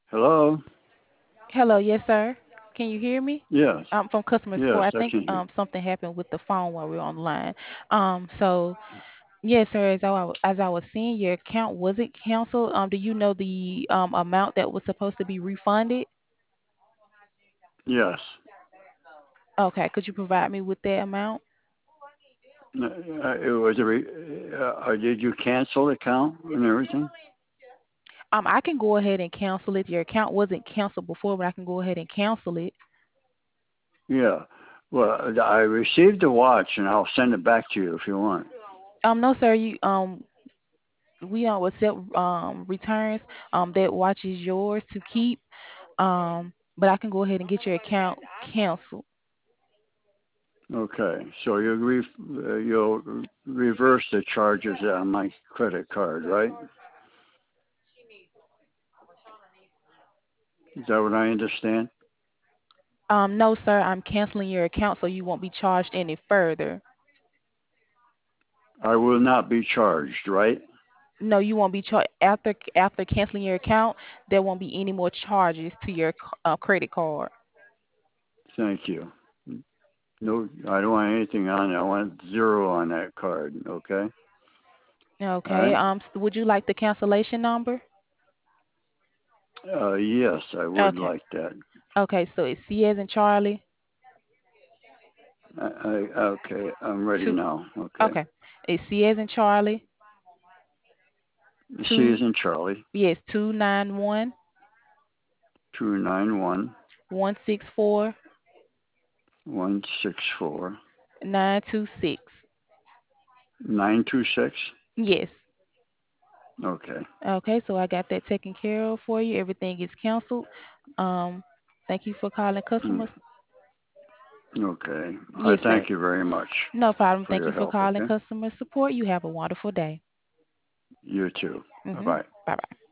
Hello? Hello, yes, sir. Can you hear me? Yes. I'm from customer Yes, support. I I think can hear. something happened with the phone while we were on the line. So yes, sir. As I was seeing, your account wasn't canceled. Do you know the amount that was supposed to be refunded? Yes. Okay, could you provide me with that amount? It was did you cancel the account and everything? I can go ahead and cancel it. Your account wasn't canceled before, but I can go ahead and cancel it. Yeah. Well, I received the watch and I'll send it back to you if you want. No, sir. We don't accept returns. That watch is yours to keep. But I can go ahead and get your account canceled. Okay. So you'll reverse the charges on my credit card, right? Is that what I understand? No, sir. I'm canceling your account so you won't be charged any further. I will not be charged, right? No, you won't be charged after canceling your account. There won't be any more charges to your credit card. Thank you. No, I don't want anything on it. I want zero on that card. Okay. All Okay. right. Would you like the cancellation number? Yes, I would Okay. like that. Okay. So it's C as in Charlie. Okay, I'm ready Two. now. Okay. Okay. It's C as in Charlie. C Two. is in Charlie. Yes. 291 291 164 164 926. 926. Yes. Okay. Okay, so I got that taken care of for you. Everything is canceled. Um, Thank you for calling Mm, customers. okay. I Yes, sir. thank you very much No problem. for Thank your you for help. calling Okay. customer support. You have a wonderful day. You too. Bye Mm-hmm. bye. Bye bye.